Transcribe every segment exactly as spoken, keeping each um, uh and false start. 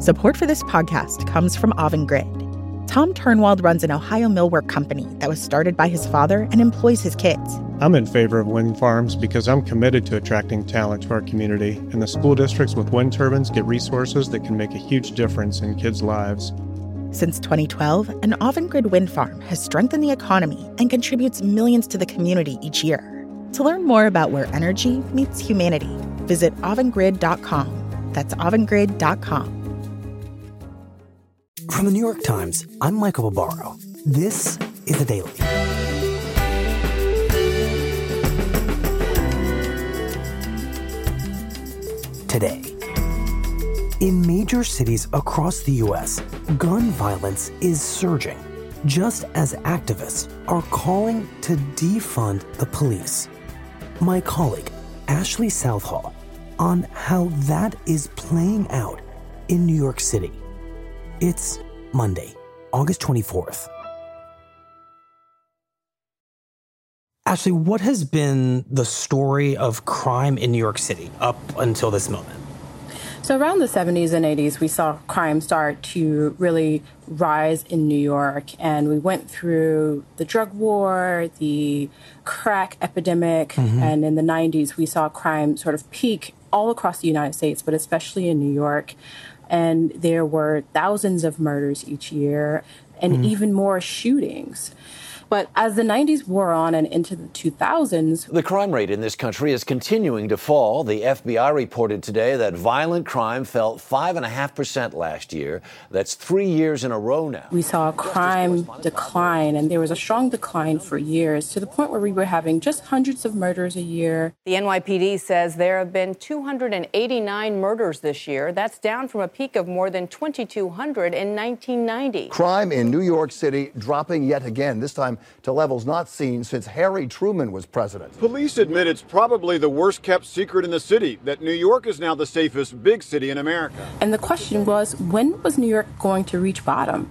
Support for this podcast comes from Avangrid. Tom Turnwald runs an Ohio millwork company that was started by his father and employs his kids. I'm in favor of wind farms because I'm committed to attracting talent to our community, and the school districts with wind turbines get resources that can make a huge difference in kids' lives. Since twenty twelve, an Avangrid wind farm has strengthened the economy and contributes millions to the community each year. To learn more about where energy meets humanity, visit avangrid dot com. That's avangrid dot com. From the New York Times, I'm Michael Barbaro. This is The Daily. Today, in major cities across the U S, gun violence is surging, just as activists are calling to defund the police. My colleague, Ashley Southall, on how that is playing out in New York City. It's Monday, August twenty-fourth. Ashley, what has been the story of crime in New York City up until this moment? So around the seventies and eighties, we saw crime start to really rise in New York. And we went through the drug war, the crack epidemic. Mm-hmm. And in the nineties, we saw crime sort of peak all across the United States, but especially in New York. And there were thousands of murders each year and mm. even more shootings. But as the nineties wore on and into the two thousands... The crime rate in this country is continuing to fall. The F B I reported today that violent crime fell five point five percent last year. That's three years in a row now. We saw crime decline, and there was a strong decline for years, to the point where we were having just hundreds of murders a year. The N Y P D says there have been two hundred eighty-nine murders this year. That's down from a peak of more than twenty-two hundred in nineteen ninety. Crime in New York City dropping yet again, this time to levels not seen since Harry Truman was president. Police admit it's probably the worst-kept secret in the city, that New York is now the safest big city in America. And the question was, when was New York going to reach bottom?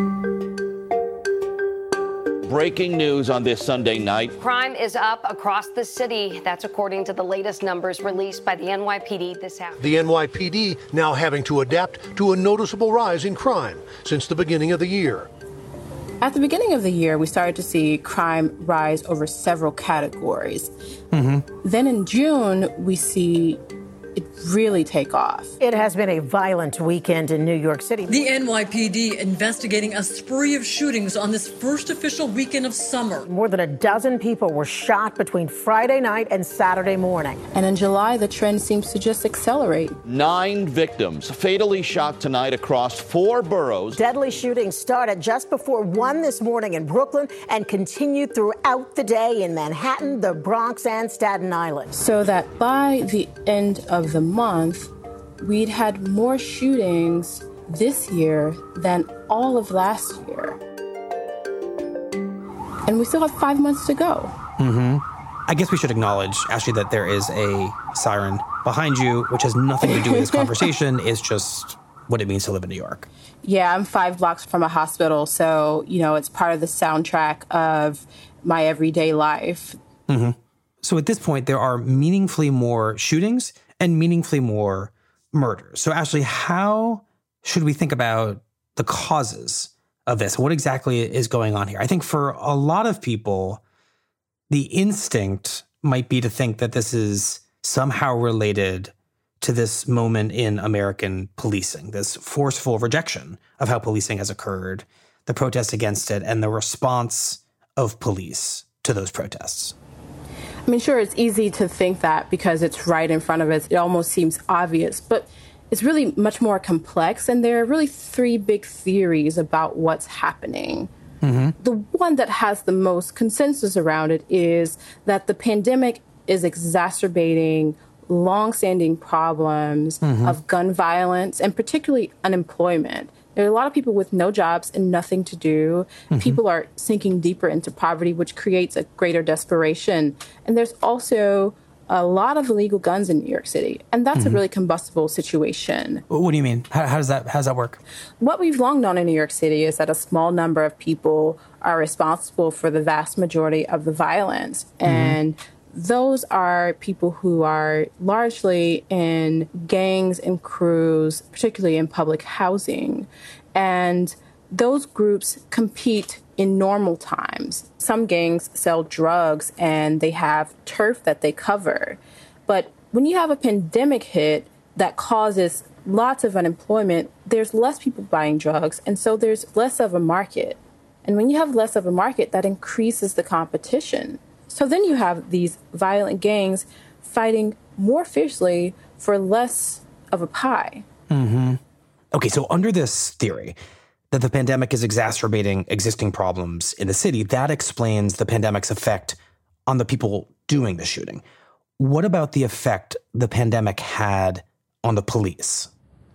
Breaking news on this Sunday night. Crime is up across the city. That's according to the latest numbers released by the N Y P D this afternoon. The N Y P D now having to adapt to a noticeable rise in crime since the beginning of the year. At the beginning of the year, we started to see crime rise over several categories. Mm-hmm. Then in June, we see it really take off. It has been a violent weekend in New York City. The N Y P D investigating a spree of shootings on this first official weekend of summer. More than a dozen people were shot between Friday night and Saturday morning. And in July, the trend seems to just accelerate. Nine victims fatally shot tonight across four boroughs. Deadly shootings started just before one this morning in Brooklyn and continued throughout the day in Manhattan, the Bronx, and Staten Island. So that by the end of the month, we'd had more shootings this year than all of last year. And we still have five months to go. Mm-hmm. I guess we should acknowledge, Ashley, that there is a siren behind you, which has nothing to do with this conversation. It's just what it means to live in New York. Yeah, I'm five blocks from a hospital, so, you know, it's part of the soundtrack of my everyday life. Mm-hmm. So at this point, there are meaningfully more shootings and meaningfully more murders. So, Ashley, how should we think about the causes of this? What exactly is going on here? I think for a lot of people, the instinct might be to think that this is somehow related to this moment in American policing, this forceful rejection of how policing has occurred, the protest against it, and the response of police to those protests. I mean, sure, it's easy to think that because it's right in front of us. It almost seems obvious, but it's really much more complex. And there are really three big theories about what's happening. Mm-hmm. The one that has the most consensus around it is that the pandemic is exacerbating longstanding problems mm-hmm. of gun violence and particularly unemployment. There are a lot of people with no jobs and nothing to do. Mm-hmm. People are sinking deeper into poverty, which creates a greater desperation. And there's also a lot of illegal guns in New York City, and that's mm-hmm. a really combustible situation. What do you mean? How, how does that how does that work? What we've long known in New York City is that a small number of people are responsible for the vast majority of the violence, mm-hmm. and those are people who are largely in gangs and crews, particularly in public housing. And those groups compete in normal times. Some gangs sell drugs and they have turf that they cover. But when you have a pandemic hit that causes lots of unemployment, there's less people buying drugs, and so there's less of a market. And when you have less of a market, that increases the competition. So then you have these violent gangs fighting more fiercely for less of a pie. Mm-hmm. Okay, so under this theory that the pandemic is exacerbating existing problems in the city, that explains the pandemic's effect on the people doing the shooting. What about the effect the pandemic had on the police?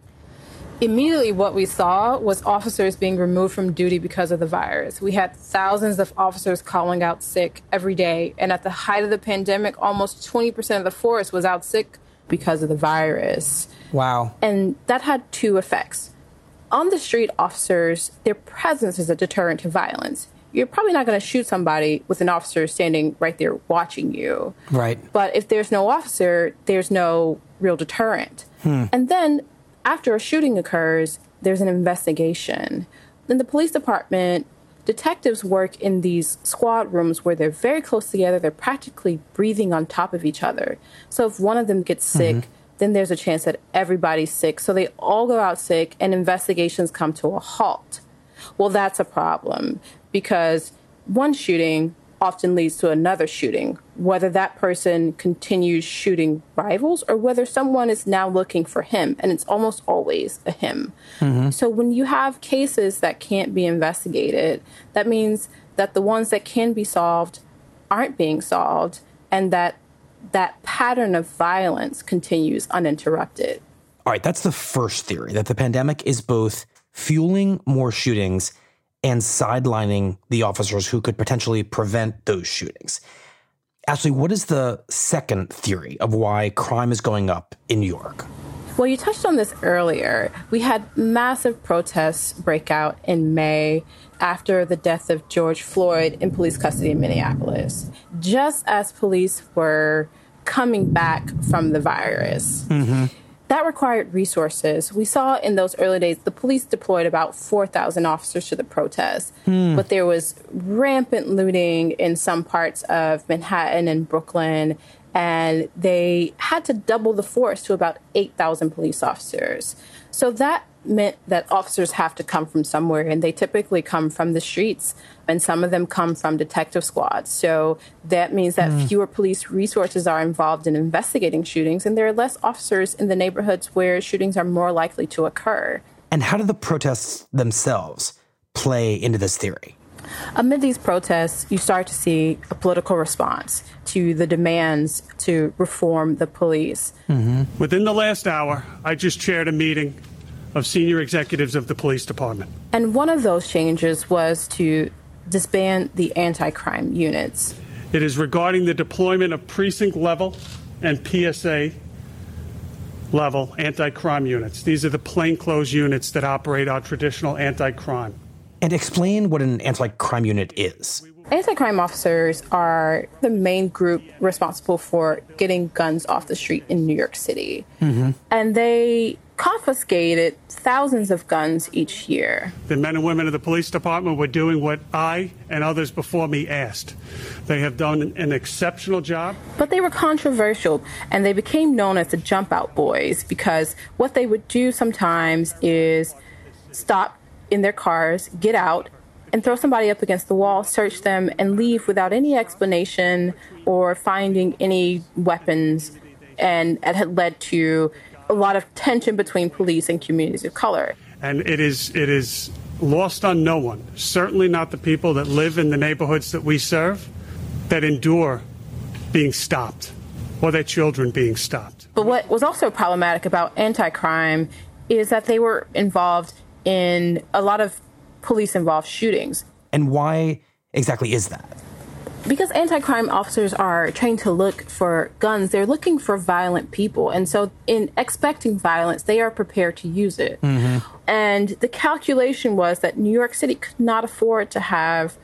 Immediately what we saw was officers being removed from duty because of the virus. We had thousands of officers calling out sick every day. And at the height of the pandemic, almost twenty percent of the force was out sick because of the virus. Wow. And that had two effects. On the street, officers, their presence is a deterrent to violence. You're probably not going to shoot somebody with an officer standing right there watching you. Right. But if there's no officer, there's no real deterrent. Hmm. And then after a shooting occurs, there's an investigation. In the police department, detectives work in these squad rooms where they're very close together. They're practically breathing on top of each other. So if one of them gets sick, mm-hmm. then there's a chance that everybody's sick. So they all go out sick and investigations come to a halt. Well, that's a problem because one shooting often leads to another shooting, whether that person continues shooting rivals or whether someone is now looking for him, and it's almost always a him. Mm-hmm. So when you have cases that can't be investigated, that means that the ones that can be solved aren't being solved, and that that pattern of violence continues uninterrupted. All right, that's the first theory, that the pandemic is both fueling more shootings and sidelining the officers who could potentially prevent those shootings. Ashley, what is the second theory of why crime is going up in New York? Well, you touched on this earlier. We had massive protests break out in May after the death of George Floyd in police custody in Minneapolis, just as police were coming back from the virus. Mm-hmm. That required resources. We saw in those early days, the police deployed about four thousand officers to the protest, hmm. but there was rampant looting in some parts of Manhattan and Brooklyn, and they had to double the force to about eight thousand police officers. So that meant that officers have to come from somewhere, and they typically come from the streets, and some of them come from detective squads. So that means that mm. fewer police resources are involved in investigating shootings, and there are less officers in the neighborhoods where shootings are more likely to occur. And how do the protests themselves play into this theory? Amid these protests, you start to see a political response to the demands to reform the police. Mm-hmm. Within the last hour, I just chaired a meeting of senior executives of the police department. And one of those changes was to disband the anti-crime units. It is regarding the deployment of precinct-level and P S A-level anti-crime units. These are the plainclothes units that operate our traditional anti-crime. And explain what an anti-crime unit is. Anti-crime officers are the main group responsible for getting guns off the street in New York City. Mm-hmm. And they confiscated thousands of guns each year. The men and women of the police department were doing what I and others before me asked. They have done an exceptional job. But they were controversial, and they became known as the Jump Out Boys because what they would do sometimes is stop in their cars, get out, and throw somebody up against the wall, search them, and leave without any explanation or finding any weapons. And it had led to a lot of tension between police and communities of color. And it is it is lost on no one, certainly not the people that live in the neighborhoods that we serve, that endure being stopped or their children being stopped. But what was also problematic about anti-crime is that they were involved in a lot of police-involved shootings. And why exactly is that? Because anti-crime officers are trained to look for guns, they're looking for violent people. And so in expecting violence, they are prepared to use it. Mm-hmm. And the calculation was that New York City could not afford to have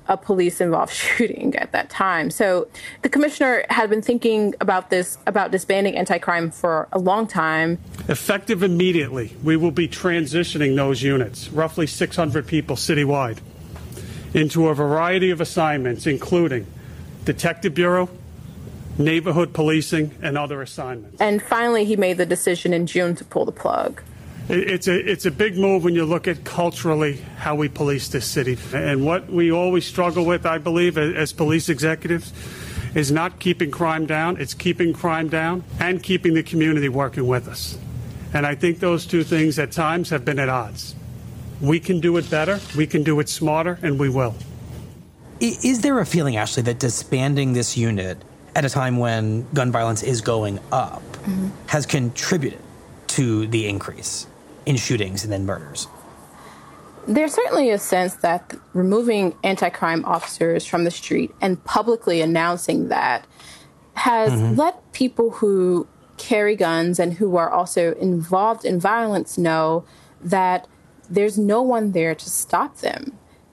a police-involved shooting at that time. So the commissioner had been thinking about this, about disbanding anti-crime for a long time. Effective immediately, we will be transitioning those units, roughly six hundred people citywide, into a variety of assignments, including Detective Bureau, neighborhood policing, and other assignments. And finally, he made the decision in June to pull the plug. It's a, it's a big move when you look at culturally how we police this city. And what we always struggle with, I believe, as police executives, is not keeping crime down. It's keeping crime down and keeping the community working with us. And I think those two things at times have been at odds. We can do it better, we can do it smarter, and we will. Is there a feeling, Ashley, that disbanding this unit at a time when gun violence is going up mm-hmm. has contributed to the increase in shootings and then murders? There's certainly a sense that removing anti-crime officers from the street and publicly announcing that has mm-hmm. let people who carry guns and who are also involved in violence know that there's no one there to stop them.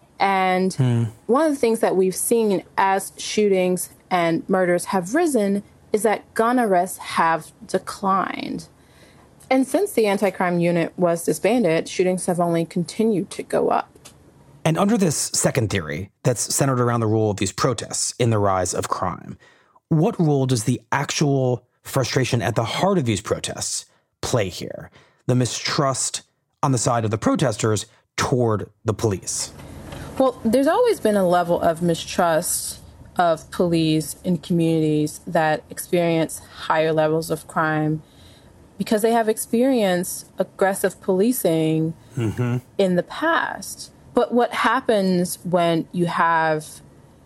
And hmm. one of the things that we've seen as shootings and murders have risen is that gun arrests have declined. And since the anti-crime unit was disbanded, shootings have only continued to go up. And under this second theory that's centered around the role of these protests in the rise of crime, what role does the actual frustration at the heart of these protests play here? The mistrust on the side of the protesters toward the police? Well, there's always been a level of mistrust of police in communities that experience higher levels of crime because they have experienced aggressive policing mm-hmm. in the past. But what happens when you have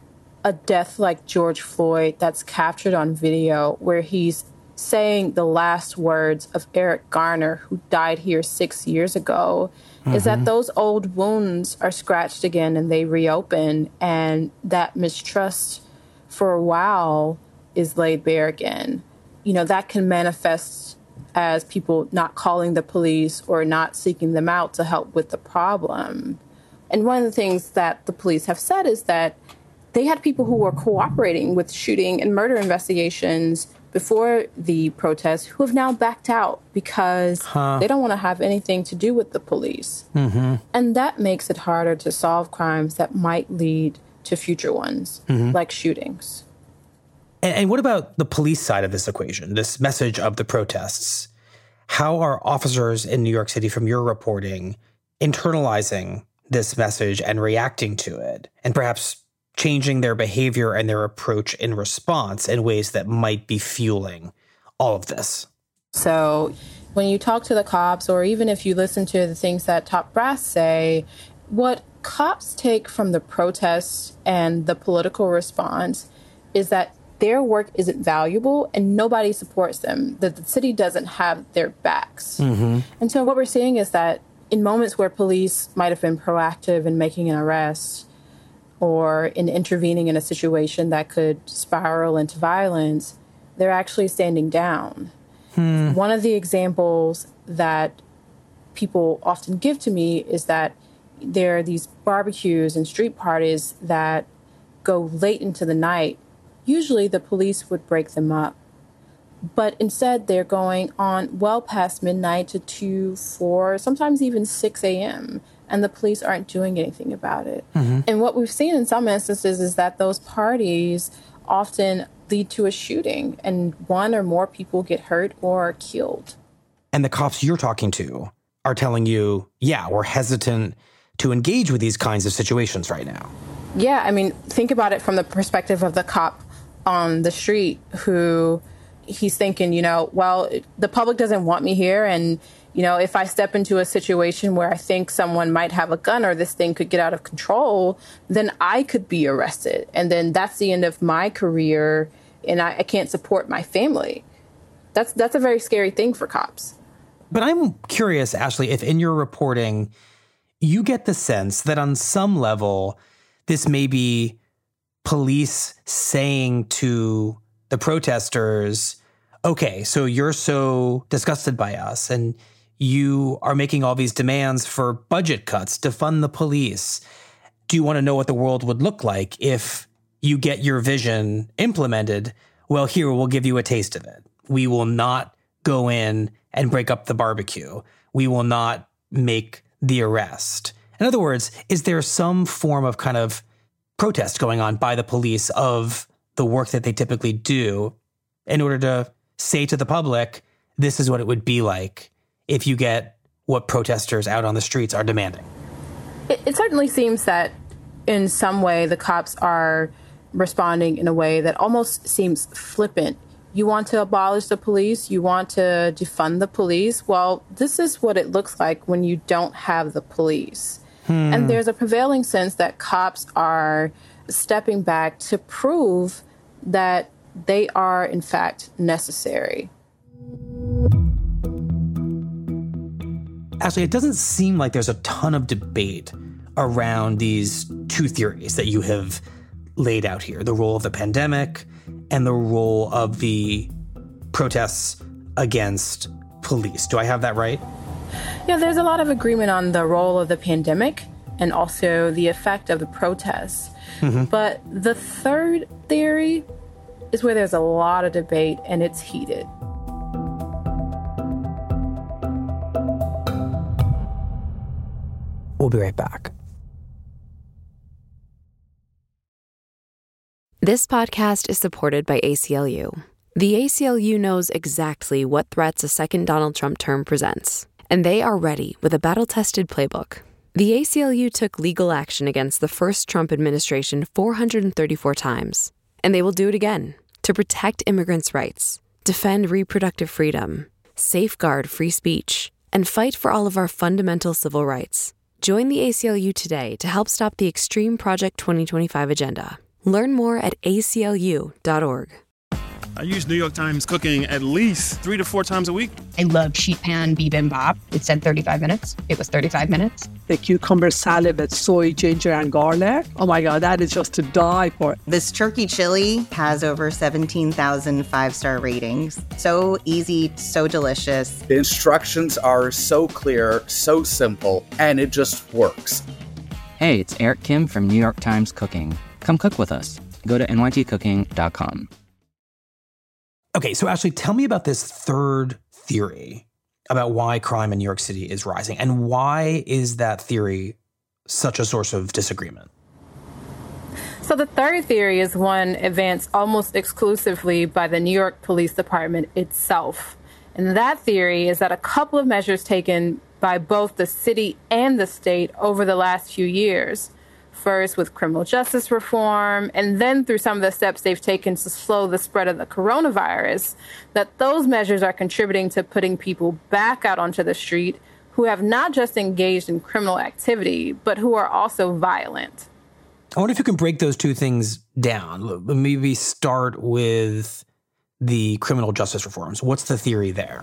a death like George Floyd that's captured on video where he's saying the last words of Eric Garner, who died here six years ago, mm-hmm. is that those old wounds are scratched again and they reopen, and that mistrust for a while is laid bare again. You know, that can manifest as people not calling the police or not seeking them out to help with the problem. And one of the things that the police have said is that they had people who were cooperating with shooting and murder investigations before the protests who have now backed out because huh. they don't want to have anything to do with the police. Mm-hmm. And that makes it harder to solve crimes that might lead to future ones, mm-hmm. like shootings. And, and what about the police side of this equation, this message of the protests? How are officers in New York City, from your reporting, internalizing this message and reacting to it, and perhaps changing their behavior and their approach in response in ways that might be fueling all of this? So when you talk to the cops, or even if you listen to the things that top brass say, what cops take from the protests and the political response is that their work isn't valuable and nobody supports them, that the city doesn't have their backs. Mm-hmm. And so what we're seeing is that in moments where police might have been proactive in making an arrest or in intervening in a situation that could spiral into violence, they're actually standing down. Hmm. One of the examples that people often give to me is that there are these barbecues and street parties that go late into the night. Usually the police would break them up. But instead, they're going on well past midnight to two, four, sometimes even six a.m., and the police aren't doing anything about it. Mm-hmm. And what we've seen in some instances is that those parties often lead to a shooting, and one or more people get hurt or killed. And the cops you're talking to are telling you, yeah, we're hesitant to engage with these kinds of situations right now. Yeah, I mean, think about it from the perspective of the cop on the street who he's thinking, you know, well, the public doesn't want me here. And, you know, if I step into a situation where I think someone might have a gun or this thing could get out of control, then I could be arrested. And then that's the end of my career and I, I can't support my family. That's that's a very scary thing for cops. But I'm curious, Ashley, if in your reporting, you get the sense that on some level, this may be police saying to the protesters, okay, so you're so disgusted by us and you are making all these demands for budget cuts to fund the police. do you want to know what the world would look like if you get your vision implemented? Well, here, we'll give you a taste of it. We will not go in and break up the barbecue. We will not make the arrest. In other words, is there some form of kind of protest going on by the police of the work that they typically do in order to say to the public, this is what it would be like if you get what protesters out on the streets are demanding? It, it certainly seems that in some way the cops are responding in a way that almost seems flippant. You want to abolish the police? You want to defund the police? Well, this is what it looks like when you don't have the police. Hmm. And there's a prevailing sense that cops are stepping back to prove that they are, in fact, necessary. Actually, it doesn't seem like there's a ton of debate around these two theories that you have laid out here, the role of the pandemic and the role of the protests against police. Do I have that right? Yeah, there's a lot of agreement on the role of the pandemic and also the effect of the protests. Mm-hmm. But the third theory is where there's a lot of debate and it's heated. We'll be right back. This podcast is supported by A C L U. The A C L U knows exactly what threats a second Donald Trump term presents, and they are ready with a battle-tested playbook. The A C L U took legal action against the first Trump administration four hundred thirty-four times, and they will do it again to protect immigrants' rights, defend reproductive freedom, safeguard free speech, and fight for all of our fundamental civil rights. Join the A C L U today to help stop the Extreme Project twenty twenty-five agenda. Learn more at A C L U dot org. I use New York Times Cooking at least three to four times a week. I love sheet pan bibimbap. It said thirty-five minutes. It was thirty-five minutes. The cucumber salad with soy, ginger, and garlic. Oh my God, that is just to die for. This turkey chili has over seventeen thousand five-star ratings. So easy, so delicious. The instructions are so clear, so simple, and it just works. Hey, it's Eric Kim from New York Times Cooking. Come cook with us. Go to N Y T cooking dot com. Okay, so Ashley, tell me about this third theory about why crime in New York City is rising, and why is that theory such a source of disagreement? So the third theory is one advanced almost exclusively by the New York Police Department itself. And that theory is that a couple of measures taken by both the city and the state over the last few years, first with criminal justice reform, and then through some of the steps they've taken to slow the spread of the coronavirus, that those measures are contributing to putting people back out onto the street who have not just engaged in criminal activity, but who are also violent. I wonder if you can break those two things down. Maybe start with the criminal justice reforms. What's the theory there?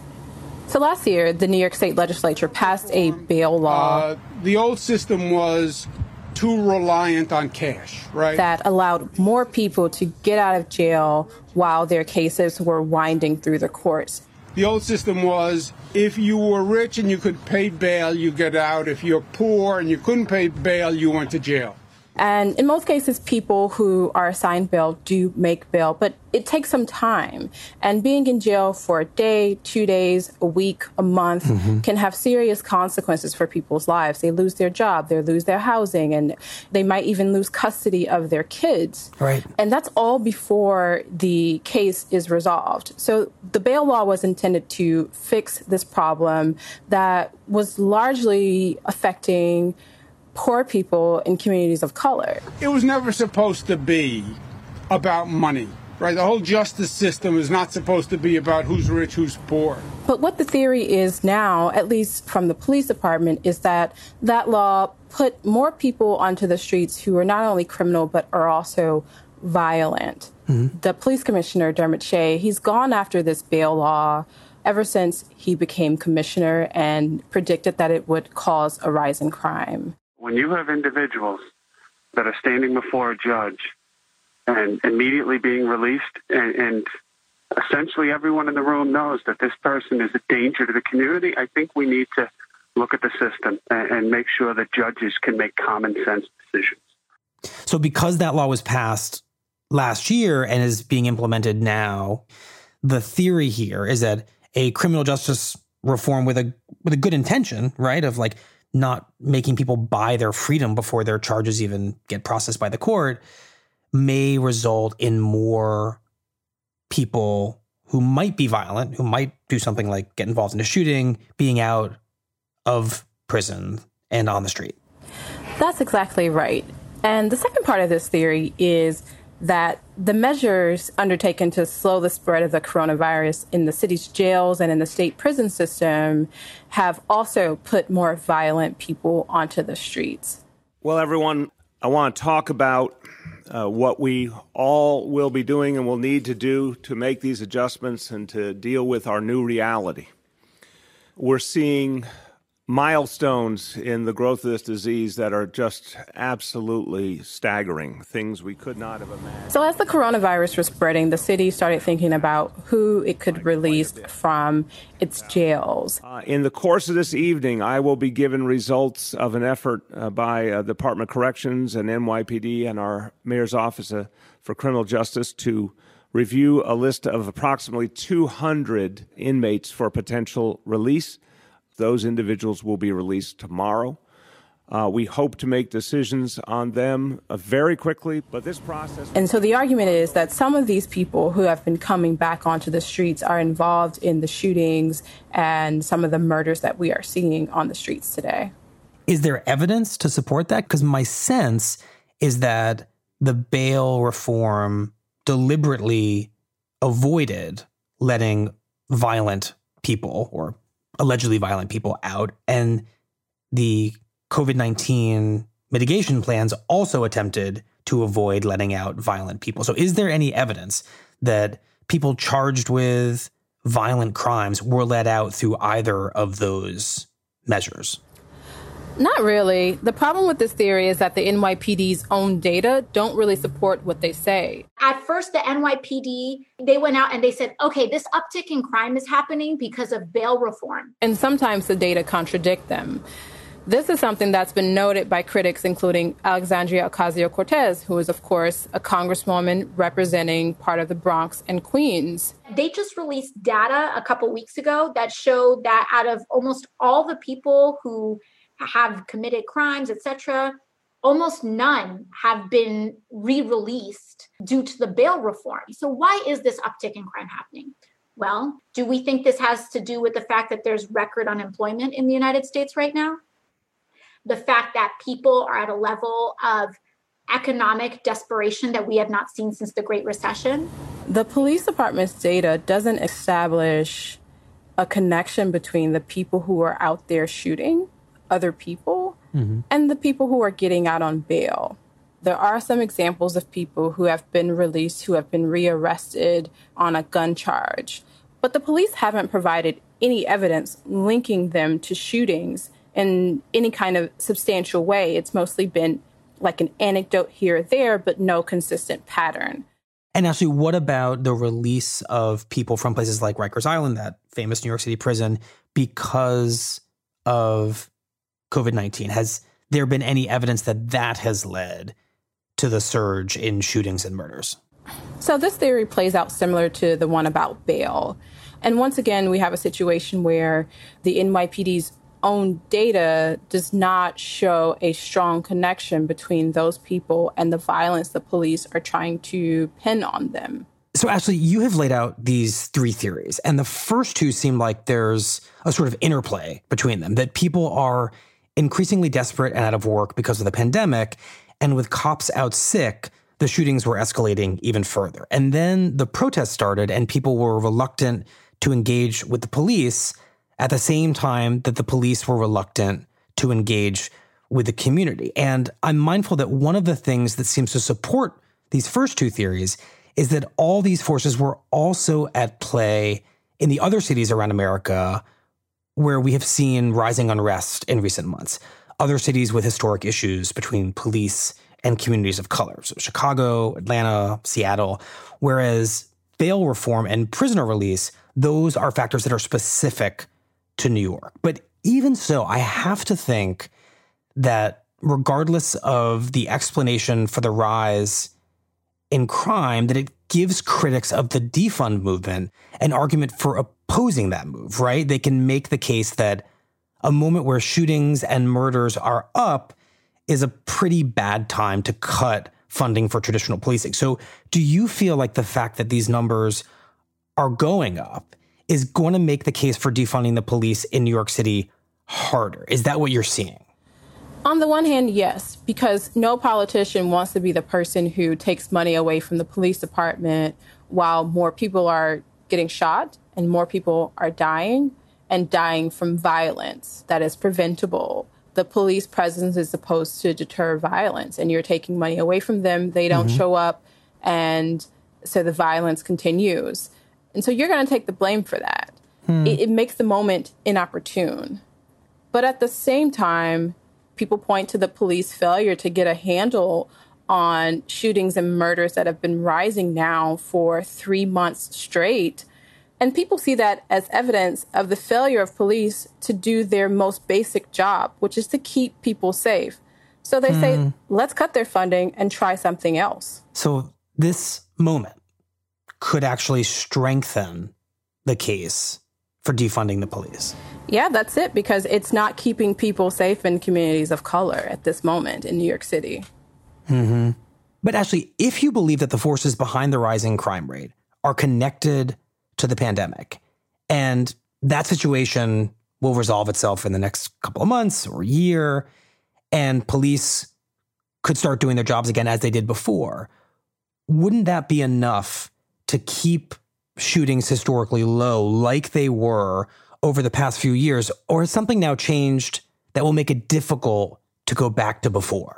So last year, the New York State Legislature passed a bail law. Uh, the old system was too reliant on cash, right? That allowed more people to get out of jail while their cases were winding through the courts. The old system was if you were rich and you could pay bail, you get out. If you're poor and you couldn't pay bail, you went to jail. And in most cases, people who are assigned bail do make bail, but it takes some time. And being in jail for a day, two days, a week, a month mm-hmm. can have serious consequences for people's lives. They lose their job, they lose their housing, and they might even lose custody of their kids. Right. And that's all before the case is resolved. So the bail law was intended to fix this problem that was largely affecting poor people in communities of color. It was never supposed to be about money, right? The whole justice system is not supposed to be about who's rich, who's poor. But what the theory is now, at least from the police department, is that that law put more people onto the streets who are not only criminal, but are also violent. Mm-hmm. The police commissioner, Dermot Shea, he's gone after this bail law ever since he became commissioner and predicted that it would cause a rise in crime. When you have individuals that are standing before a judge and immediately being released, and, and essentially everyone in the room knows that this person is a danger to the community, I think we need to look at the system and, and make sure that judges can make common sense decisions. So because that law was passed last year and is being implemented now, the theory here is that a criminal justice reform with a with a good intention, right, of like not making people buy their freedom before their charges even get processed by the court, may result in more people who might be violent, who might do something like get involved in a shooting, being out of prison and on the street. That's exactly right. And the second part of this theory is that the measures undertaken to slow the spread of the coronavirus in the city's jails and in the state prison system have also put more violent people onto the streets. Well, everyone, I want to talk about uh, what we all will be doing and will need to do to make these adjustments and to deal with our new reality. We're seeing milestones in the growth of this disease that are just absolutely staggering, things we could not have imagined. So as the coronavirus was spreading, the city started thinking about who it could release from its jails. Uh, in the course of this evening, I will be given results of an effort uh, by uh, the Department of Corrections and N Y P D and our Mayor's Office uh, for Criminal Justice to review a list of approximately two hundred inmates for potential release. Those individuals will be released tomorrow. Uh, we hope to make decisions on them uh, very quickly, but this process... And so the argument is that some of these people who have been coming back onto the streets are involved in the shootings and some of the murders that we are seeing on the streets today. Is there evidence to support that? Because my sense is that the bail reform deliberately avoided letting violent people or allegedly violent people out, and the COVID nineteen mitigation plans also attempted to avoid letting out violent people. So is there any evidence that people charged with violent crimes were let out through either of those measures? Not really. The problem with this theory is that the N Y P D's own data don't really support what they say. At first, the N Y P D, they went out and they said, okay, this uptick in crime is happening because of bail reform. And sometimes the data contradict them. This is something that's been noted by critics, including Alexandria Ocasio-Cortez, who is, of course, a congresswoman representing part of the Bronx and Queens. They just released data a couple weeks ago that showed that out of almost all the people who have committed crimes, et cetera, almost none have been re-released due to the bail reform. So why is this uptick in crime happening? Well, do we think this has to do with the fact that there's record unemployment in the United States right now? The fact that people are at a level of economic desperation that we have not seen since the Great Recession? The police department's data doesn't establish a connection between the people who are out there shooting other people mm-hmm. and the people who are getting out on bail. There are some examples of people who have been released, who have been rearrested on a gun charge, but the police haven't provided any evidence linking them to shootings in any kind of substantial way. It's mostly been like an anecdote here or there, but no consistent pattern. And actually, what about the release of people from places like Rikers Island, that famous New York City prison, because of COVID nineteen? Has there been any evidence that that has led to the surge in shootings and murders? So this theory plays out similar to the one about bail. And once again, we have a situation where the N Y P D's own data does not show a strong connection between those people and the violence the police are trying to pin on them. So Ashley, you have laid out these three theories, and the first two seem like there's a sort of interplay between them, that people are increasingly desperate and out of work because of the pandemic, and with cops out sick, the shootings were escalating even further. And then the protests started, and people were reluctant to engage with the police at the same time that the police were reluctant to engage with the community. And I'm mindful that one of the things that seems to support these first two theories is that all these forces were also at play in the other cities around America where we have seen rising unrest in recent months. Other cities with historic issues between police and communities of color. So Chicago, Atlanta, Seattle. Whereas bail reform and prisoner release, those are factors that are specific to New York. But even so, I have to think that regardless of the explanation for the rise in crime, that it gives critics of the defund movement an argument for opposing that move, right? They can make the case that a moment where shootings and murders are up is a pretty bad time to cut funding for traditional policing. So do you feel like the fact that these numbers are going up is going to make the case for defunding the police in New York City harder? Is that what you're seeing? On the one hand, yes, because no politician wants to be the person who takes money away from the police department while more people are getting shot and more people are dying and dying from violence that is preventable. The police presence is supposed to deter violence, and you're taking money away from them. They don't mm-hmm. show up, and so the violence continues. And so you're going to take the blame for that. Hmm. It, it makes the moment inopportune. But at the same time, people point to the police failure to get a handle on shootings and murders that have been rising now for three months straight. And people see that as evidence of the failure of police to do their most basic job, which is to keep people safe. So they hmm. say, let's cut their funding and try something else. So this moment could actually strengthen the case for defunding the police. Yeah, that's it, because it's not keeping people safe in communities of color at this moment in New York City. Mm-hmm. But actually, if you believe that the forces behind the rising crime rate are connected to the pandemic, and that situation will resolve itself in the next couple of months or year, and police could start doing their jobs again as they did before, wouldn't that be enough to keep shootings historically low like they were over the past few years? Or has something now changed that will make it difficult to go back to before?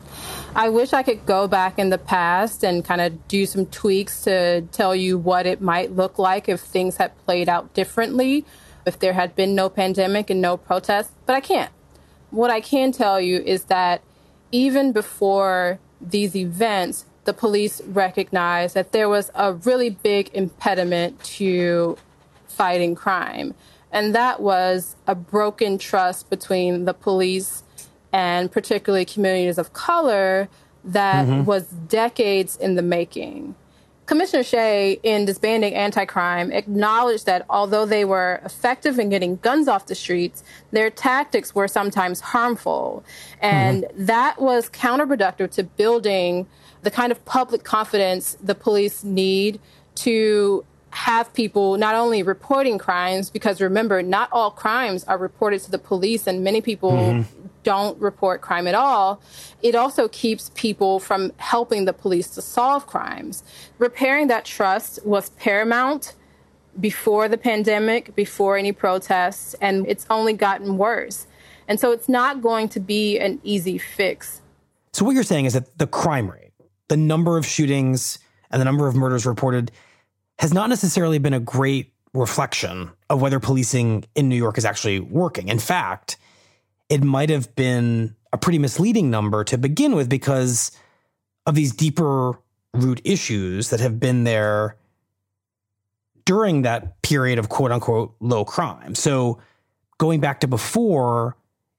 I wish I could go back in the past and kind of do some tweaks to tell you what it might look like if things had played out differently, if there had been no pandemic and no protests, but I can't. What I can tell you is that even before these events, the police recognized that there was a really big impediment to fighting crime. And that was a broken trust between the police and particularly communities of color that mm-hmm. was decades in the making. Commissioner Shea, in disbanding anti-crime, acknowledged that although they were effective in getting guns off the streets, their tactics were sometimes harmful. And mm-hmm. that was counterproductive to building the kind of public confidence the police need to have people not only reporting crimes, because remember, not all crimes are reported to the police, and many people mm-hmm. don't report crime at all. It also keeps people from helping the police to solve crimes. Repairing that trust was paramount before the pandemic, before any protests, and it's only gotten worse. And so it's not going to be an easy fix. So what you're saying is that the crime rate, the number of shootings and the number of murders reported, has not necessarily been a great reflection of whether policing in New York is actually working. In fact, it might have been a pretty misleading number to begin with because of these deeper root issues that have been there during that period of quote unquote low crime. So going back to before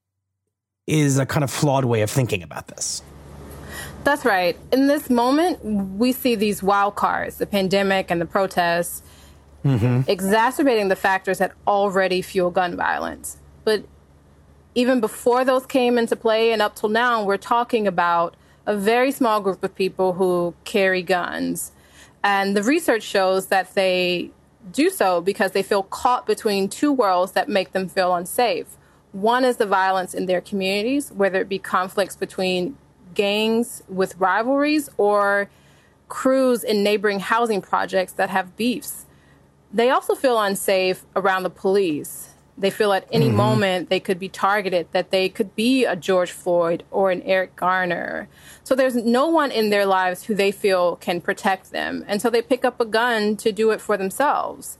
is a kind of flawed way of thinking about this. That's right. In this moment, we see these wild cards, the pandemic and the protests, mm-hmm. exacerbating the factors that already fuel gun violence. But even before those came into play and up till now, we're talking about a very small group of people who carry guns. And the research shows that they do so because they feel caught between two worlds that make them feel unsafe. One is the violence in their communities, whether it be conflicts between gangs with rivalries or crews in neighboring housing projects that have beefs. They also feel unsafe around the police. They feel at any mm-hmm. moment they could be targeted, that they could be a George Floyd or an Eric Garner. So there's no one in their lives who they feel can protect them. And so they pick up a gun to do it for themselves.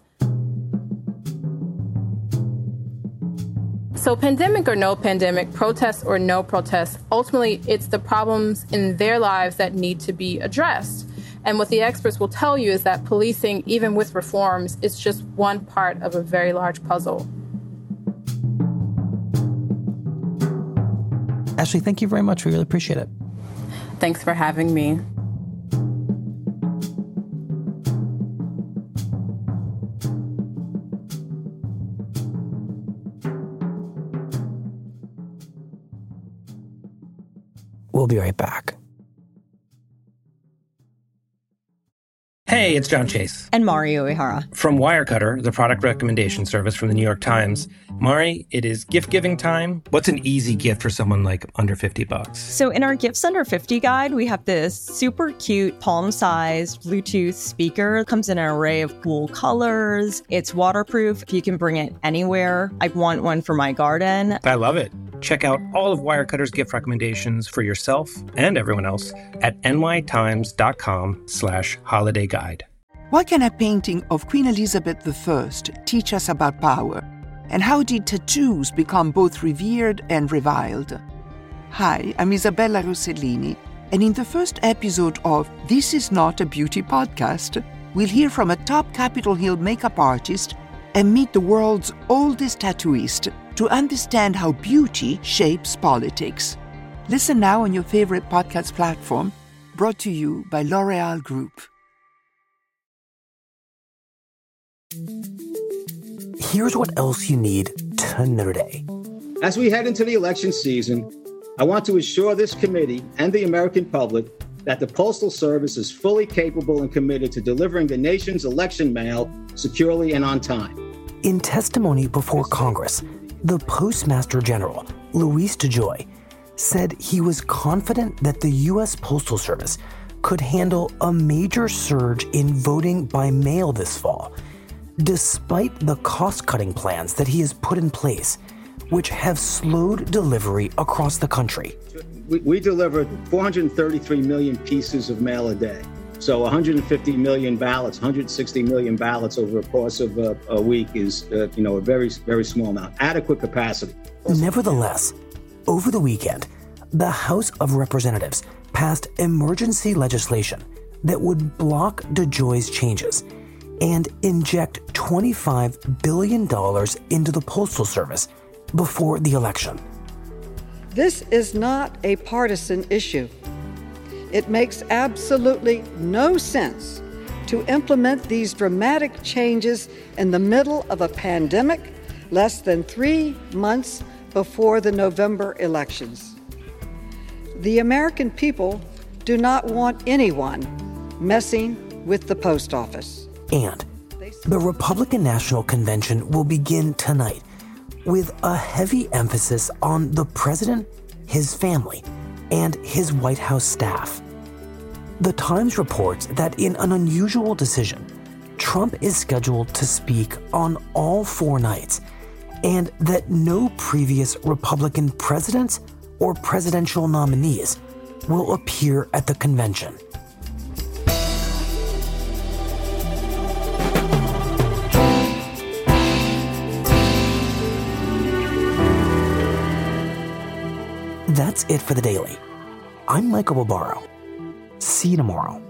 So pandemic or no pandemic, protests or no protests, ultimately it's the problems in their lives that need to be addressed. And what the experts will tell you is that policing, even with reforms, is just one part of a very large puzzle. Ashley, thank you very much. We really appreciate it. Thanks for having me. We'll be right back. Hey, it's John Chase. And Mari Uehara. From Wirecutter, the product recommendation service from the New York Times. Mari, it is gift-giving time. What's an easy gift for someone like under fifty bucks? So in our Gifts Under fifty guide, we have this super cute palm-sized Bluetooth speaker. It comes in an array of cool colors. It's waterproof. You can bring it anywhere. I want one for my garden. I love it. Check out all of Wirecutter's gift recommendations for yourself and everyone else at nytimes.com slash holiday guide. What can a painting of Queen Elizabeth the First teach us about power? And how did tattoos become both revered and reviled? Hi, I'm Isabella Rossellini, and in the first episode of This Is Not a Beauty Podcast, we'll hear from a top Capitol Hill makeup artist and meet the world's oldest tattooist to understand how beauty shapes politics. Listen now on your favorite podcast platform, brought to you by L'Oréal Group. Here's what else you need to know today. As we head into the election season, I want to assure this committee and the American public that the Postal Service is fully capable and committed to delivering the nation's election mail securely and on time. In testimony before Congress, the Postmaster General, Luis DeJoy, said he was confident that the U S Postal Service could handle a major surge in voting by mail this fall, despite the cost-cutting plans that he has put in place, which have slowed delivery across the country. We, we delivered four hundred thirty-three million pieces of mail a day. So one hundred fifty million ballots, one hundred sixty million ballots over the course of a, a week is, uh, you know, a very, very small amount. Adequate capacity. Nevertheless, over the weekend, the House of Representatives passed emergency legislation that would block DeJoy's changes and inject twenty-five billion dollars into the Postal Service before the election. This is not a partisan issue. It makes absolutely no sense to implement these dramatic changes in the middle of a pandemic less than three months before the November elections. The American people do not want anyone messing with the post office. And the Republican National Convention will begin tonight with a heavy emphasis on the president, his family, and his White House staff. The Times reports that in an unusual decision, Trump is scheduled to speak on all four nights, and that no previous Republican presidents or presidential nominees will appear at the convention. That's it for the Daily. I'm Michael Barbaro. See you tomorrow.